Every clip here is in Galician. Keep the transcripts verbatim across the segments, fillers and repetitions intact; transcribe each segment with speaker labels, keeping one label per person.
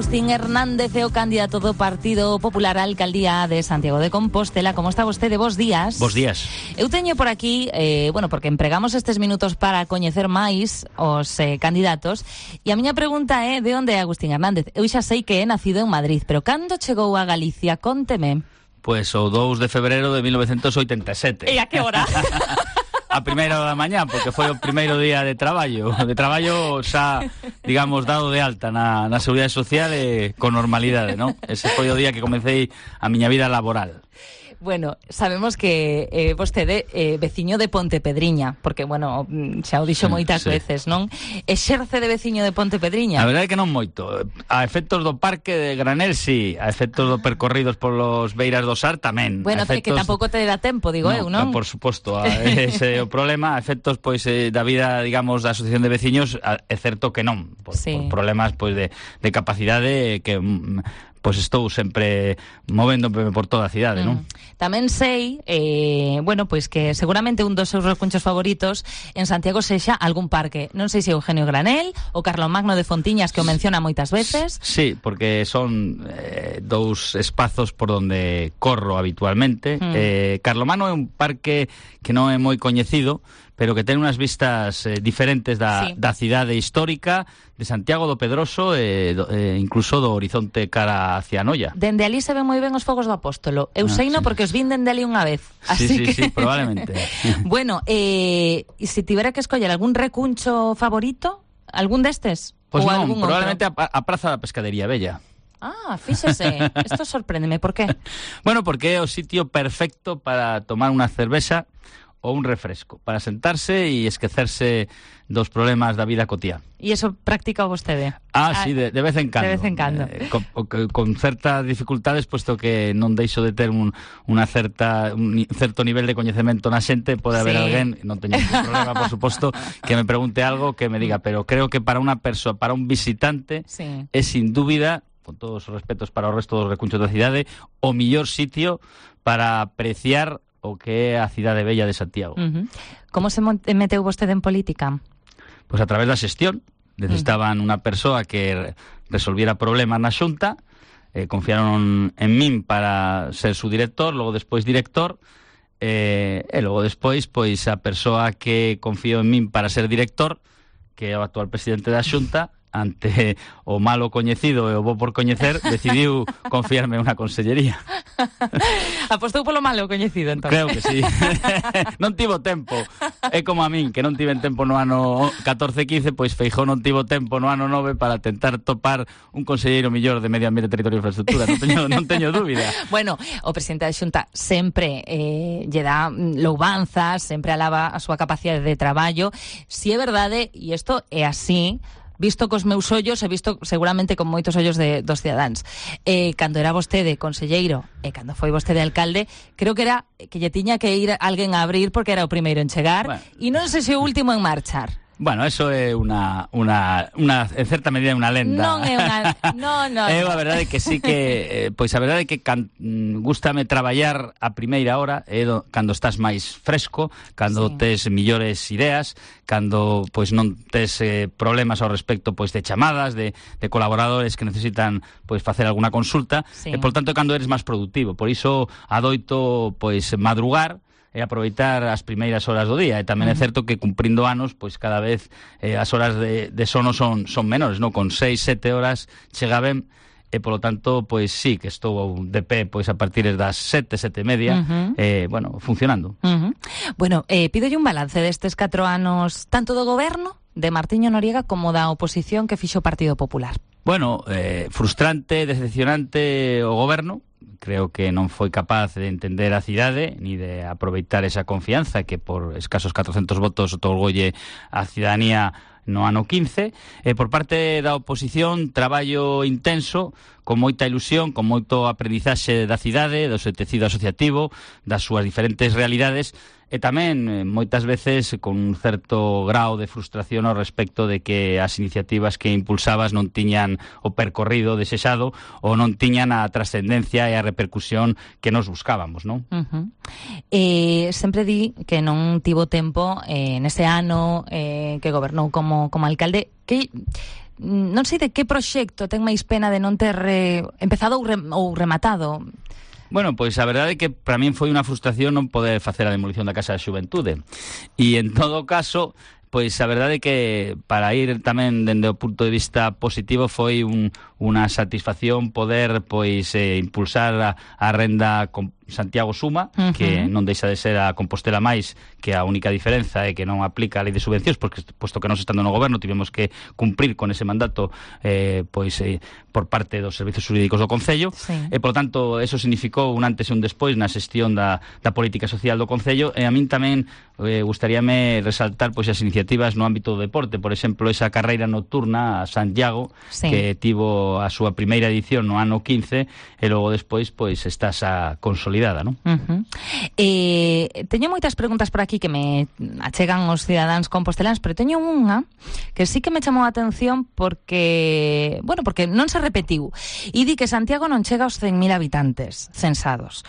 Speaker 1: Agustín Hernández é o candidato do Partido Popular á alcaldía de Santiago de Compostela. Como está vostede? Bos días.
Speaker 2: Bos días.
Speaker 1: Eu teño por aquí, eh, bueno, porque empregamos estes minutos para coñecer máis os eh, candidatos, e a miña pregunta é de onde é Agustín Hernández. Eu xa sei que é nacido en Madrid, pero cando chegou a Galicia? Conteme.
Speaker 2: Pois o dous de febreiro de mil novecientos oitenta e sete.
Speaker 1: E a que hora?
Speaker 2: A primeira da mañá, porque foi o primeiro día de traballo. De traballo xa, digamos, dado de alta na, na Seguridade Social e con normalidade, non? Ese foi o día que comecei a miña vida laboral.
Speaker 1: Bueno, sabemos que eh, vostede é eh, veciño de Pontepedriña, porque, bueno, xa o dixo moitas
Speaker 2: sí.
Speaker 1: veces, non? Exerce de veciño de Pontepedriña?
Speaker 2: A verdade é que non moito. A efectos do parque de Granel, sí. A efectos do percorridos polos beiras do Sar, tamén.
Speaker 1: Bueno,
Speaker 2: efectos...
Speaker 1: que tampouco te dá tempo, digo
Speaker 2: no,
Speaker 1: eu, non?
Speaker 2: Por suposto, ese é o problema. A efectos, pois, eh, da vida, digamos, da Asociación de Veciños, é certo que non. Por,
Speaker 1: sí.
Speaker 2: por problemas, pois, de, de capacidade que... pois estou sempre movéndome por toda a cidade, mm. non?
Speaker 1: Tamén sei, eh, bueno, pois que seguramente un dos seus recunchos favoritos en Santiago sexa algún parque. Non sei se Eugenio Granel ou Carlomagno de Fontiñas, que o menciona moitas veces.
Speaker 2: Sí, porque son eh, dous espazos por onde corro habitualmente. Mm. Eh, Carlomagno é un parque que non é moi coñecido, pero que ten unhas vistas eh, diferentes da, sí. da cidade histórica de Santiago do Pedroso e do, eh, incluso do horizonte cara hacia Noia.
Speaker 1: Dende ali se ven moi ben os fogos do Apóstolo. Eu ah, seino sí. porque os vin dende ali unha vez. Así
Speaker 2: sí, sí,
Speaker 1: que...
Speaker 2: sí, probablemente.
Speaker 1: Bueno, eh, se tivera que escoller algún recuncho favorito, algún destes?
Speaker 2: Pois
Speaker 1: pues
Speaker 2: non, probablemente a, a Praza da Pescadería Bella.
Speaker 1: Ah, fíxese, isto sorpréndeme, por qué?
Speaker 2: Bueno, porque é o sitio perfecto para tomar unha cervexa ou un refresco, para sentarse e esquecerse dos problemas da vida cotiá.
Speaker 1: E iso practica vostede?
Speaker 2: Ah, ah, sí, de, de vez en cando.
Speaker 1: De vez en cando.
Speaker 2: Eh, con, con certas dificultades, puesto que non deixo de ter un, una certa, un certo nivel de coñecemento na xente, pode haber sí. alguén, non teño ningún problema, por suposto, que me pregunte algo, que me diga, pero creo que para unha persoa, para un visitante, sí. é sin dúbida, con todos os respetos para o resto dos recunchos da cidade, o millor sitio para apreciar o que é a cidade bella de Santiago.
Speaker 1: Uh-huh. Como se meteu vostede en política?
Speaker 2: Pois a través da xestión. Necesitaban uh-huh. unha persoa que resolviera problemas na Xunta, eh, confiaron en min para ser su director, logo despois director, eh, e logo despois, pois a persoa que confiou en min para ser director, que é o actual presidente da Xunta, ante o malo coñecido e o bo por coñecer, decidiu confiarme unha consellería.
Speaker 1: Apostou polo malo coñecido, entón.
Speaker 2: Creo que sí. Non tivo tempo. É como a min, que non tiven tempo no ano catorce quince, pois Feijóo non tivo tempo no ano nove para tentar topar un conselleiro millor de Medio Ambiente, Territorio e Infraestructura. Non teño, non teño dúbida.
Speaker 1: Bueno, o presidente da Xunta sempre eh, lle dá louvanzas, sempre alaba a súa capacidade de traballo. Si é verdade, e isto é así, visto cos meus ollos e visto seguramente con moitos ollos de, dos cidadáns. Eh, cando era vostede conselleiro e cando foi vostede alcalde, creo que era que lle tiña que ir alguén a abrir porque era o primeiro en chegar, bueno. E non sei se o último en marchar.
Speaker 2: Bueno, eso é unha, unha, unha en certa medida unha lenda.
Speaker 1: Non é unha... No, no,
Speaker 2: é
Speaker 1: no.
Speaker 2: a verdade que sí que... Eh, pois a verdade é que can, gústame traballar a primeira hora, é do, cando estás máis fresco, cando sí. tes millores ideas, cando pois non tes eh, problemas ao respecto pois de chamadas, de, de colaboradores que necesitan pois facer alguna consulta, sí. e por tanto cando eres máis productivo. Por iso adoito pois madrugar e aproveitar as primeiras horas do día. E tamén uh-huh. é certo que cumprindo anos, pois cada vez eh, as horas de, de sono son, son menores, non? Con seis, sete horas chega ben, e polo tanto, pois sí, que estou de pé pois a partir das sete, sete e media, uh-huh. eh, bueno, funcionando.
Speaker 1: Uh-huh. Bueno, eh, pídolle un balance destes catro anos, tanto do goberno de Martiño Noriega como da oposición que fixo o Partido Popular.
Speaker 2: Bueno, eh, frustrante, decepcionante o goberno. Creo que non foi capaz de entender a cidade ni de aproveitar esa confianza que por escasos catrocentos votos otorgolle a cidadanía no ano quince. E por parte da oposición, traballo intenso, con moita ilusión, con moito aprendizaxe da cidade, do seu tecido asociativo, das súas diferentes realidades, e tamén moitas veces con un certo grao de frustración ao respecto de que as iniciativas que impulsabas non tiñan o percorrido desexado ou non tiñan a trascendencia e a repercusión que nos buscábamos, non?
Speaker 1: Uh-huh. Eh, sempre di que non tivo tempo eh, nese ano eh, que gobernou como, como alcalde. Que non sei de que proxecto ten máis pena de non ter eh, empezado ou, re, ou rematado.
Speaker 2: Bueno, pois a verdade é que para min foi unha frustración non poder facer a demolición da Casa da Xuventude. E en todo caso, pois a verdade é que para ir tamén dende o punto de vista positivo foi un, unha satisfacción poder pois eh, impulsar a, a renda con Santiago Suma, uh-huh. que non deixa de ser a Compostela máis, que a única diferenza é que non aplica a lei de subvencións, porque posto que nós estando no goberno tivemos que cumprir con ese mandato eh, pois eh, por parte dos servizos jurídicos do Concello, sí. e por tanto eso significou un antes e un despois na xestión da, da política social do Concello, e a min tamén eh, gustaríame resaltar pois as iniciativas no ámbito do deporte, por exemplo, esa carreira nocturna a Santiago, sí. que tivo a súa primeira edición no ano quince, e logo despois pois está xa consolidada. ¿No?
Speaker 1: Uh-huh. Eh, teño moitas preguntas por aquí que me achegan os cidadáns composteláns, pero teño unha que sí que me chamou a atención porque, bueno, porque non se repetiu. E di que Santiago non chega aos cen mil habitantes censados.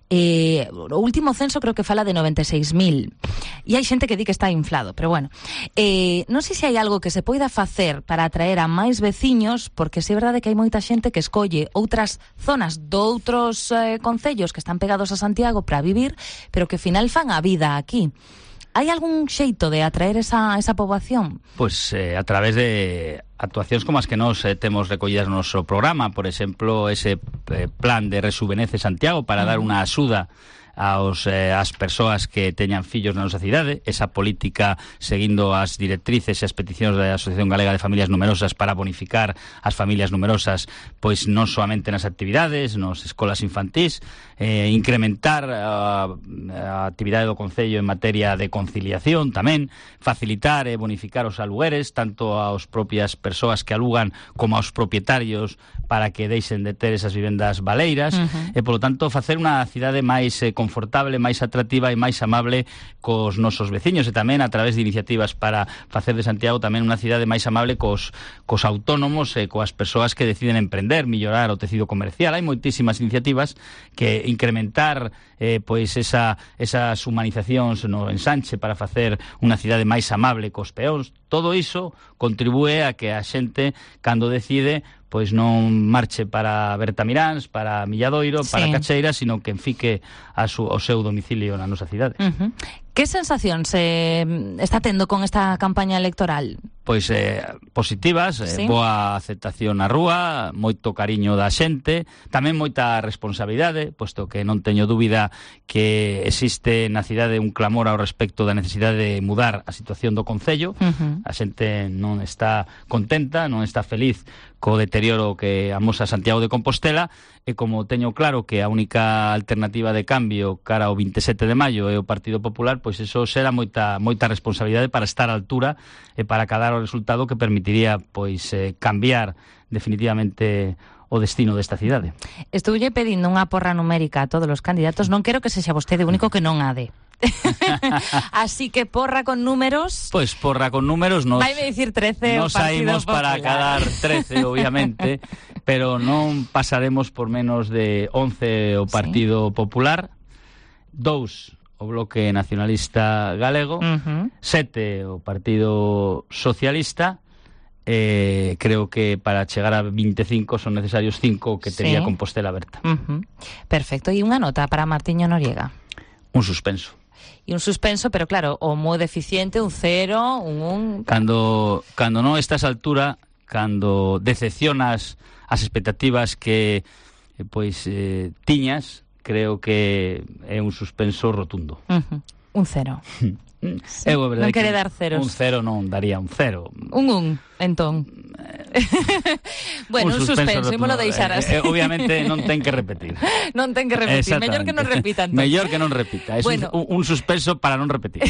Speaker 1: Eh, o último censo creo que fala de noventa e seis mil. E hai xente que di que está inflado, pero bueno. Eh, non sei se hai algo que se poida facer para atraer a máis veciños, porque si é verdade que hai moita xente que escolle outras zonas doutros eh, concellos que están pegados a Santiago para vivir, pero que ao final fan a vida aquí. Hai algún xeito de atraer esa, esa poboación?
Speaker 2: Pois eh, a través de actuacións como as que nos eh, temos recollidas no noso programa, por exemplo, ese eh, plan de Rejuvenece Santiago para uh-huh. dar unha axuda aos, eh, as persoas que teñan fillos na nosa cidade, esa política seguindo as directrices e as peticións da Asociación Galega de Familias Numerosas para bonificar as familias numerosas, pois non soamente nas actividades, nos escolas infantís, eh, incrementar a, a actividade do Concello en materia de conciliación tamén, facilitar e bonificar os alugueres, tanto aos propias persoas que alugan como aos propietarios para que deixen de ter esas vivendas baleiras, uh-huh. e, polo tanto, facer unha cidade máis eh, confortable, máis atractiva e máis amable cos nosos veciños, e tamén a través de iniciativas para facer de Santiago tamén unha cidade máis amable cos, cos autónomos e coas persoas que deciden emprender, mellorar o tecido comercial. Hai moitísimas iniciativas que incrementar eh, pois esa, esas humanizacións no ensanche para facer unha cidade máis amable cos peóns. Todo iso contribúe a que a xente, cando decide, pois non marche para Bertamiráns, para Milladoiro, sí. para Cacheira, sino que fique a su, ao seu domicilio na nosa cidade.
Speaker 1: Uh-huh. Que sensación se está tendo con esta campaña electoral?
Speaker 2: Pois eh, positivas, eh, sí. boa aceptación na rúa, moito cariño da xente, tamén moita responsabilidade, posto que non teño dúbida que existe na cidade un clamor ao respecto da necesidade de mudar a situación do Concello. Uh-huh. A xente non está contenta, non está feliz co deterioro que amosa Santiago de Compostela, e como teño claro que a única alternativa de cambio cara ao vinte e sete de maio é o Partido Popular, pois eso será moita moita responsabilidade para estar á altura e para cadar o resultado que permitiría pois eh, cambiar definitivamente o destino desta cidade.
Speaker 1: Estoulle pedindo unha porra numérica a todos os candidatos, non quero que sexa vostede o único que non ha de. Así que porra con números.
Speaker 2: Pois porra con números nos
Speaker 1: vai me dicir trece
Speaker 2: nos saímos para cadar trece, obviamente, pero non pasaremos por menos de once o Partido sí. Popular, dous o Bloque Nacionalista Galego, uh-huh. sete o Partido Socialista. Eh, creo que para chegar a vinte e cinco son necesarios cinco que tería sí. Compostela aberta.
Speaker 1: Uh-huh. Perfecto, e unha nota para Martiño Noriega.
Speaker 2: Un suspenso.
Speaker 1: E un suspenso, pero claro, o moi deficiente, un cero, un un...
Speaker 2: Cando, cando non estás a altura, cando decepcionas as expectativas que eh, pois eh, tiñas, creo que é un suspenso rotundo.
Speaker 1: Uh-huh. Un cero. Sí.
Speaker 2: Eu,
Speaker 1: non quere dar ceros.
Speaker 2: Un cero non daría un cero.
Speaker 1: Un un, entón. Bueno, un, un suspenso, ímolo deixar así.
Speaker 2: Eh, eh, obviamente non ten que repetir.
Speaker 1: Non ten que repetir, mellor que non repita. Entón.
Speaker 2: Mellor que non repita, é bueno. un, un suspenso para non repetir.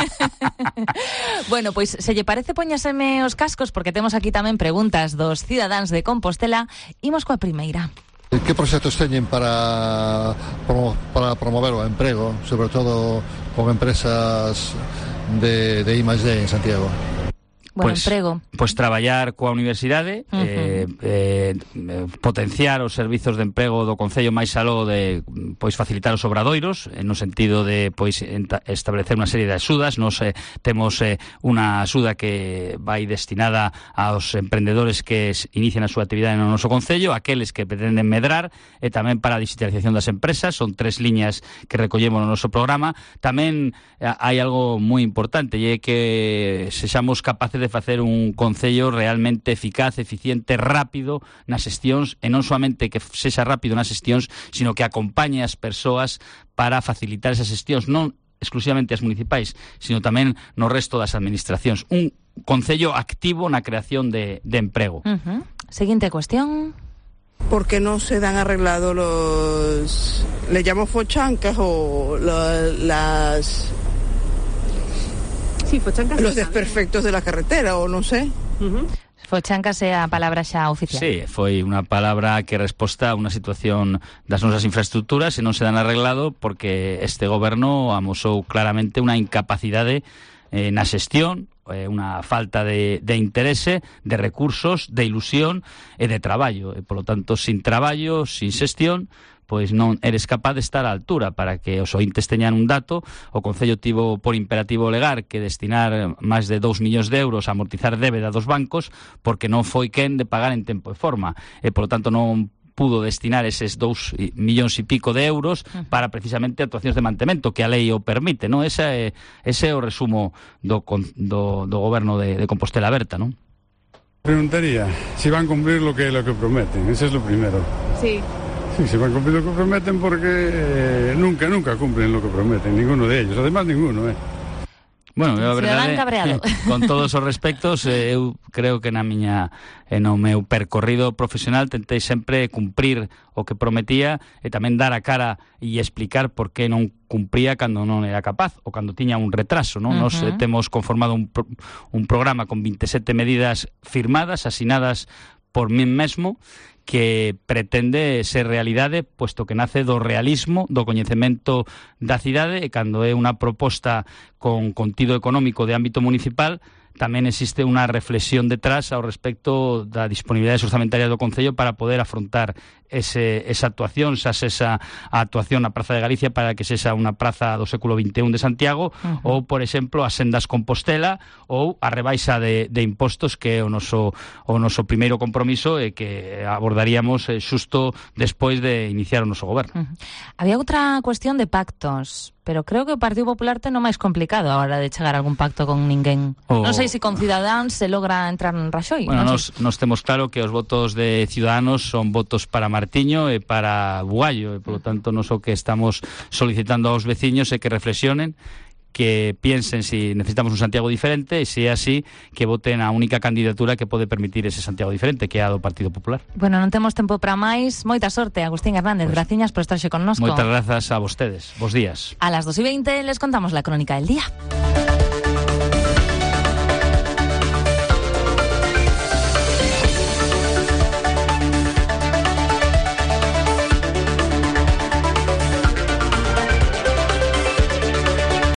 Speaker 1: Bueno, pois pues, se lle parece poñaseme os cascos, porque temos aquí tamén preguntas dos cidadáns de Compostela. Imos coa primeira.
Speaker 3: Que proxectos teñen para, para promover o emprego, sobre todo con empresas de, de I más D en Santiago?
Speaker 1: Bueno,
Speaker 2: Pois,
Speaker 1: emprego.
Speaker 2: pois traballar coa universidade,
Speaker 1: Uh-huh.
Speaker 2: eh, eh, potenciar os servizos de emprego do Concello máis aló de pois facilitar os obradoiros, eh, no sentido de pois enta, establecer unha serie de axudas. Nos eh, temos eh, unha axuda que vai destinada aos emprendedores que inician a súa actividade no noso Concello, aqueles que pretenden medrar, e tamén para a digitalización das empresas. Son tres liñas que recollemos no noso programa. Tamén eh, hai algo moi importante, e é que sexamos capaces de facer un Concello realmente eficaz, eficiente, rápido nas xestións, e non soamente que sexa rápido nas xestións, sino que acompañe as persoas para facilitar esas xestións, non exclusivamente as municipais, sino tamén no resto das administracións. Un Concello activo na creación de, de emprego.
Speaker 1: Uh-huh. Siguiente cuestión.
Speaker 4: ¿Por qué no se dan arreglado los, le llamo fochancas o la, las...
Speaker 5: Sí, fochancas.
Speaker 4: Los desperfectos de la carretera, o no sé.
Speaker 5: Uh-huh.
Speaker 1: Fochancas é a palabra xa oficial.
Speaker 2: Sí, foi unha palabra que resposta a unha situación das nosas infraestructuras e non se dan arreglado porque este goberno amosou claramente unha incapacidade eh, na xestión, eh, unha falta de, de interese, de recursos, de ilusión e de traballo. E, polo tanto, sin traballo, sin xestión, pois non eres capaz de estar á altura. Para que os ointes teñan un dato, o Concello tivo por imperativo legal que destinar máis de dous millóns de euros a amortizar débeda dos bancos porque non foi quen de pagar en tempo e forma, e polo tanto non pudo destinar eses dous millóns e pico de euros para precisamente actuacións de mantemento que a lei o permite, non? Ese é, ese é o resumo do, do, do goberno de, de Compostela Aberta, non?
Speaker 6: Preguntaría si van a cumplir lo que, lo que prometen, eso es lo primero.
Speaker 5: Sí.
Speaker 6: Sí, se van a cumplir lo que prometen porque eh, nunca, nunca cumplen lo que prometen, ninguno de ellos, además ninguno, eh.
Speaker 2: Bueno, a verdade,
Speaker 1: cabreado.
Speaker 2: con todos os respectos, eh, eu creo que na miña eh, no meu percorrido profesional tentei sempre cumprir o que prometía e tamén dar a cara e explicar por que non cumpría cando non era capaz ou cando tiña un retraso, non? Uh-huh. Nos eh, temos conformado un, pro, un programa con veintisiete medidas firmadas, asinadas por min mesmo, que pretende ser realidade, puesto que nace do realismo, do coñecemento da cidade, e cando é unha proposta con contido económico de ámbito municipal, tamén existe unha reflexión detrás ao respecto da disponibilidade orzamentaria do Concello para poder afrontar ese, esa actuación, xa esa actuación na Praza de Galicia para que sexa unha praza do século vinte e un de Santiago, uh-huh. ou, por exemplo, as sendas Compostela, ou a rebaixa de, de impostos, que é o noso, o noso primeiro compromiso e que abordaríamos eh, xusto despois de iniciar o noso goberno.
Speaker 1: Uh-huh. Había outra cuestión de pactos, pero creo que o Partido Popular ten o máis complicado a hora de chegar a algún pacto con ninguén. O... Non sei se con Ciudadanos se logra entrar en Raxoi.
Speaker 2: Bueno,
Speaker 1: non
Speaker 2: nos, nos temos claro que os votos de Ciudadanos son votos para Martiño e para Bugallo, e polo tanto nos o que estamos solicitando aos veciños é que reflexionen, que piensen si necesitamos un Santiago diferente, e se é así, que voten a única candidatura que pode permitir ese Santiago diferente, que é a do Partido Popular.
Speaker 1: Bueno, non temos tempo para máis. Moita sorte, Agustín Hernández. Pues, graciñas por estarse connosco.
Speaker 2: Moitas grazas a vostedes. Bos días.
Speaker 1: A las dos y veinte les contamos la crónica del día.